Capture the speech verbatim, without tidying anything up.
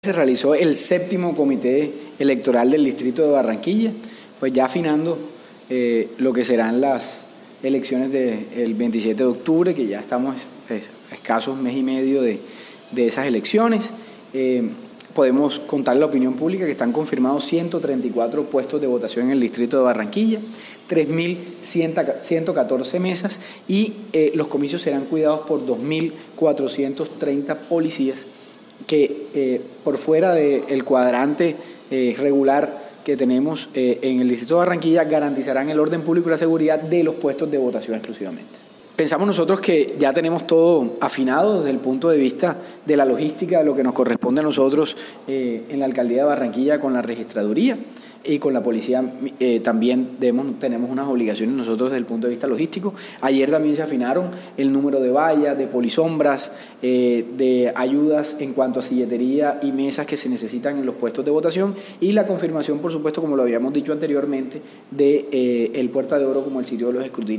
Se realizó el séptimo comité electoral del distrito de Barranquilla, pues ya afinando eh, lo que serán las elecciones del veintisiete de octubre, que ya estamos pues, a escasos mes y medio de, de esas elecciones. Eh, podemos contar la opinión pública que están confirmados ciento treinta y cuatro puestos de votación en el distrito de Barranquilla, tres mil ciento catorce mesas y eh, los comicios serán cuidados por dos mil cuatrocientos treinta policías que eh, por fuera del cuadrante eh, regular que tenemos eh, en el distrito de Barranquilla garantizarán el orden público y la seguridad de los puestos de votación exclusivamente. Pensamos nosotros que ya tenemos todo afinado desde el punto de vista de la logística, de lo que nos corresponde a nosotros eh, en la alcaldía de Barranquilla con la registraduría y con la policía eh, también debemos, tenemos unas obligaciones nosotros desde el punto de vista logístico. Ayer también se afinaron el número de vallas, de polisombras, eh, de ayudas en cuanto a silletería y mesas que se necesitan en los puestos de votación y la confirmación, por supuesto, como lo habíamos dicho anteriormente, de eh, el Puerta de Oro como el sitio de los escrutinios.